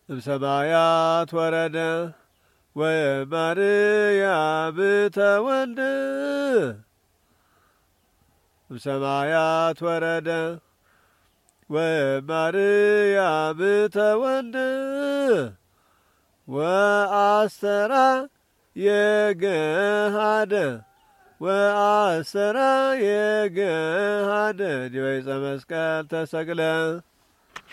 እምሰማያት ወረደ ወማርያም ተወልደ እምሰማያት ወረደ ወማርያም ተወልደ ወአስተራ የገሃደ ወአስተራ የገሃደ ዲበ ዕፀ መስቀል ተሰቅለ